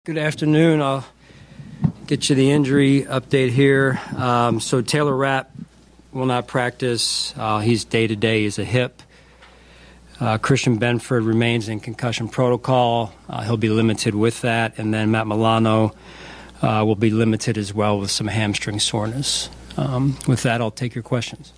Good afternoon. I'll get you the injury update here. So Taylor Rapp will not practice. He's day-to-day. He's a hip. Christian Benford remains in concussion protocol. He'll be limited with that. And then Matt Milano will be limited as well with some hamstring soreness. With that, I'll take your questions.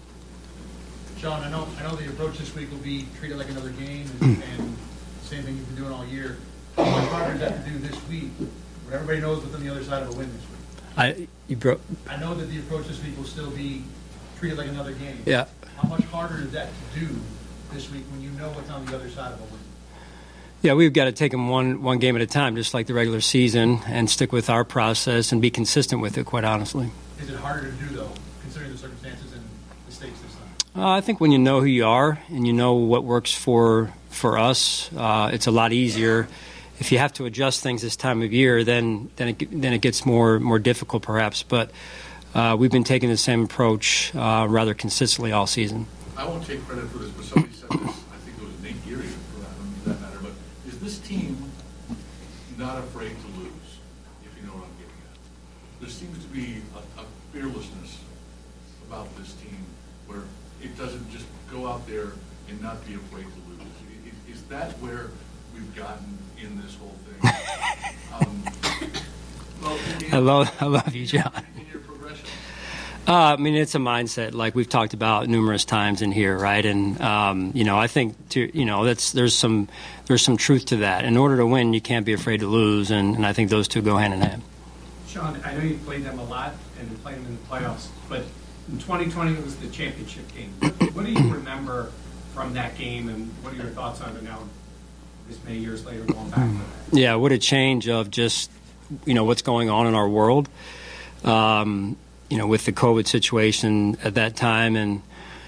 Sean, I know the approach this week will be treated like another game and same thing you've been doing all year. How much harder is that to do this week when everybody knows what's on the other side of a win this week? I know that the approach this week will still be treated like another game. Yeah. How much harder is that to do this week when you know what's on the other side of a win? Yeah, we've got to take them one game at a time, just like the regular season, and stick with our process and be consistent with it, quite honestly. Is it harder to do, though, considering the circumstances and the stakes this time? I think when you know who you are and you know what works for us, it's a lot easier. If you have to adjust things this time of year, then it gets more difficult, perhaps. But we've been taking the same approach rather consistently all season. I won't take credit for this, but somebody said this. I think it was Nate Geary for that matter. But is this team not afraid to lose? If you know what I'm getting at, there seems to be a fearlessness about this team where it doesn't just go out there and not be afraid to lose. Is that where we've gotten in this whole thing? I love you, John. In your progression. I mean, it's a mindset like we've talked about numerous times in here, right? And I think there's some truth to that. In order to win, you can't be afraid to lose, and I think those two go hand in hand. Sean, I know you've played them a lot and you played them in the playoffs, but in 2020 it was the championship game. What do you remember from that game, and what are your thoughts on it now, this many years later, going back to that? Yeah, what a change of just what's going on in our world. With the COVID situation at that time, and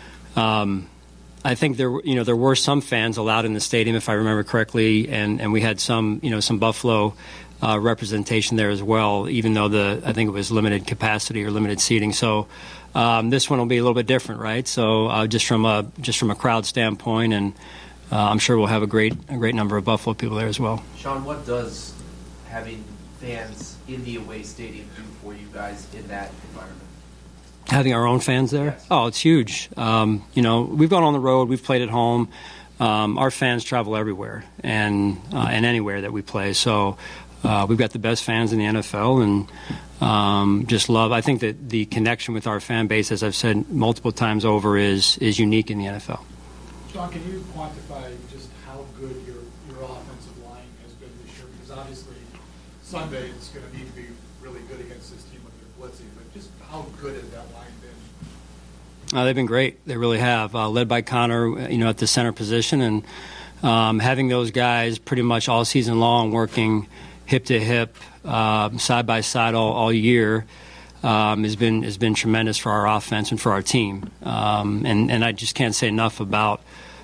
I think there were some fans allowed in the stadium, if I remember correctly, and we had some Buffalo representation there as well, even though I think it was limited capacity or limited seating. So this one will be a little bit different, right? So just from a crowd standpoint, and I'm sure we'll have a great number of Buffalo people there as well. Sean, what does having fans in the away stadium do for you guys in that environment? Having our own fans there? Yes. Oh, it's huge. We've gone on the road. We've played at home. Our fans travel everywhere and anywhere that we play. So we've got the best fans in the NFL, and just love. I think that the connection with our fan base, as I've said multiple times over, is unique in the NFL. Sean, can you quantify just how good your offensive line has been this year? Because obviously Sunday it's going to need to be really good against this team with their blitzing, but just how good has that line been? They've been great. They really have. Led by Connor, at the center position, and having those guys pretty much all season long working hip to hip, side by side all year has been tremendous for our offense and for our team. And I just can't say enough about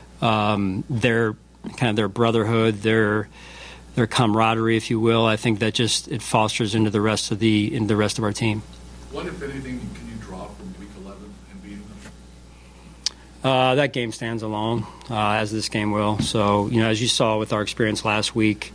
their brotherhood, their camaraderie, if you will. I think that it fosters into the rest of our team. What, if anything, can you draw from Week 11 and beating them? That game stands alone, as this game will. So, as you saw with our experience last week,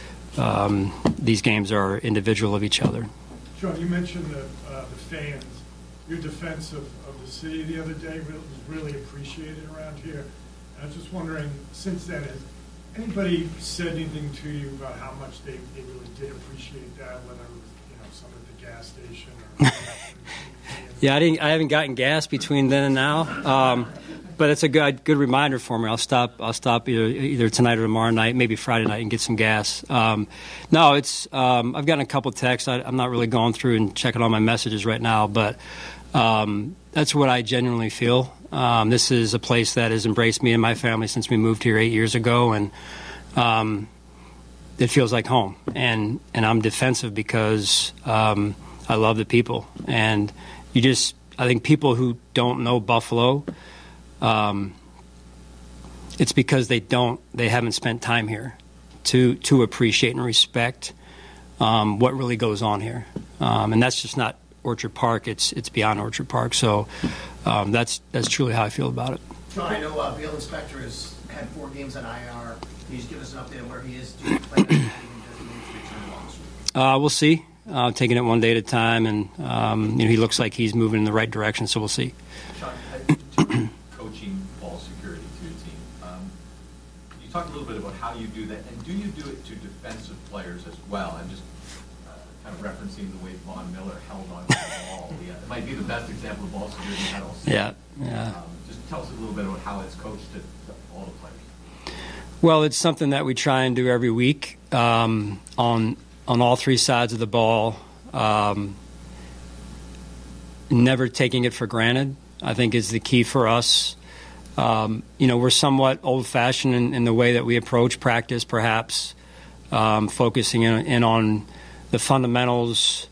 these games are individual of each other. Sean, you mentioned the fans. Your defense of the city the other day was really appreciated around here. And I was just wondering, since then, has anybody said anything to you about how much they really did appreciate that, whether it was some at the gas station or Yeah, I haven't gotten gas between then and now, but it's a good reminder for me. I'll stop either tonight or tomorrow night, maybe Friday night, and get some gas. No, it's I've gotten a couple texts. I'm not really going through and checking all my messages right now, but that's what I genuinely feel. This is a place that has embraced me and my family since we moved here 8 years ago, and it feels like home. And I'm defensive because I love the people, and I think people who don't know Buffalo, it's because they haven't spent time here to appreciate and respect what really goes on here, and that's just not Orchard Park. It's beyond Orchard Park. So that's truly how I feel about it. Sean, I know Bill Inspector has had 4 games on IR. Can you just give us an update on where he is? Do you plan on even just return long We'll see. Taking it one day at a time, and he looks like he's moving in the right direction, so we'll see. Sean, coaching ball security to your team. You talked a little bit about how you do that, and do you do it to defensive players as well? And just kind of referencing the way Von Miller held on to the ball. It might be the best example of ball security you've had all season. Yeah. Just tell us a little bit about how it's coached to all the players. Well, it's something that we try and do every week on all three sides of the ball. Never taking it for granted, I think, is the key for us. We're somewhat old-fashioned in the way that we approach practice, perhaps, focusing in on the fundamentals.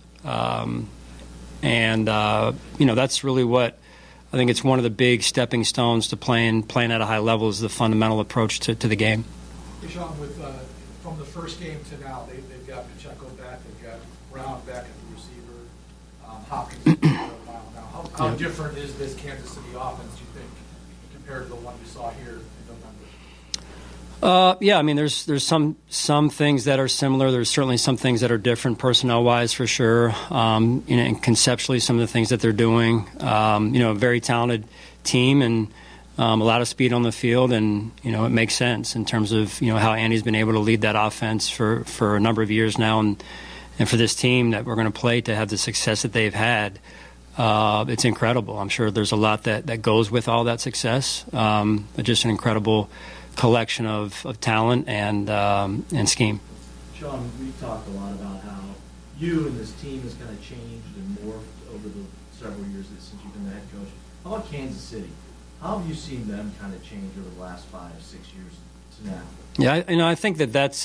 That's really what I think it's one of the big stepping stones to playing at a high level is the fundamental approach to the game. Hey, Sean, from the first game to now, they've got Pacheco back, they've got Brown back at the receiver, Hopkins is a mile now. How different is this Kansas City offense, do you think, compared to the one you saw here in November? There's some things that are similar. There's certainly some things that are different personnel-wise for sure. And conceptually, some of the things that they're doing. A very talented team and a lot of speed on the field, and it makes sense in terms of how Andy's been able to lead that offense for a number of years now, and for this team that we're going to play to have the success that they've had. It's incredible. I'm sure there's a lot that goes with all that success. Just an incredible collection of talent and scheme. Sean, we've talked a lot about how you and this team has kind of changed and morphed over the several years since you've been the head coach. How about Kansas City? How have you seen them kind of change over the last 5-6 years to now? Yeah, I think that's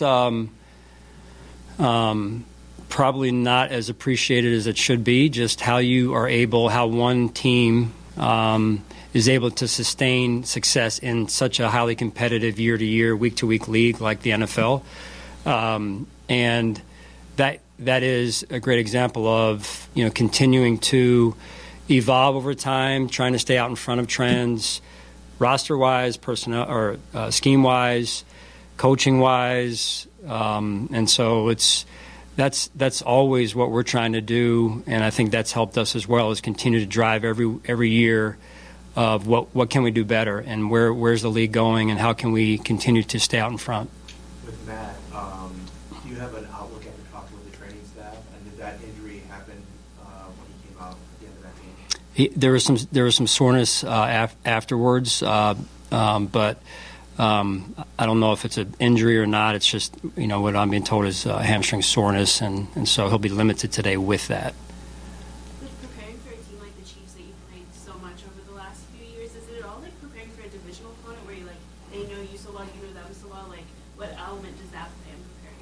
probably not as appreciated as it should be, just how one team is able to sustain success in such a highly competitive year-to-year, week-to-week league like the NFL. And that is a great example of continuing to evolve over time, trying to stay out in front of trends, roster-wise, personnel or scheme-wise, coaching-wise, and so that's always what we're trying to do, and I think that's helped us as well, is continue to drive every year of what can we do better, and where's the league going, and how can we continue to stay out in front. With Matt, do you have an outlook after talking with the training staff? And did that injury happen when he came out at the end of that game? There was some soreness afterwards, but I don't know if it's an injury or not. It's just what I'm being told is hamstring soreness, and so he'll be limited today with that. With preparing for a team like the Chiefs that you played so much over the last few years, is it at all like preparing for a divisional opponent where they know you so well, you know them so well? Like, what element does that play in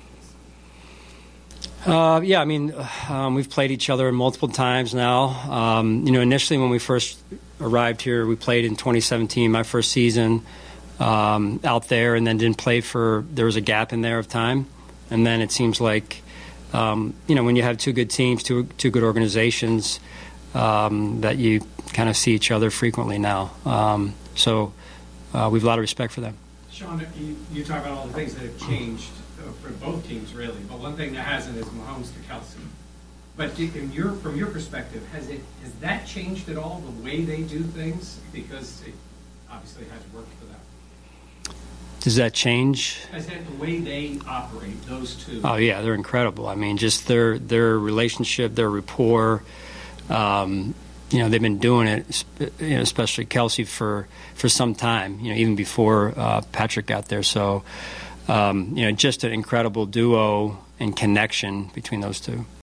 preparing for this? We've played each other multiple times now. Initially when we first arrived here, we played in 2017, my first season out there, and then didn't play there was a gap in there of time. And then it seems like, when you have two good teams, two good organizations, that you kind of see each other frequently now. So we have a lot of respect for them. Sean, you talk about all the things that have changed for both teams, really, but one thing that hasn't is Mahomes to Kelsey. But from your perspective, has that changed at all, the way they do things? Because it obviously has worked for them. Does that change? Has that the way they operate, those two? Oh, yeah, they're incredible. I mean, just their relationship, their rapport. They've been doing it, especially Kelsey, for some time, even before Patrick got there. So, just an incredible duo and connection between those two.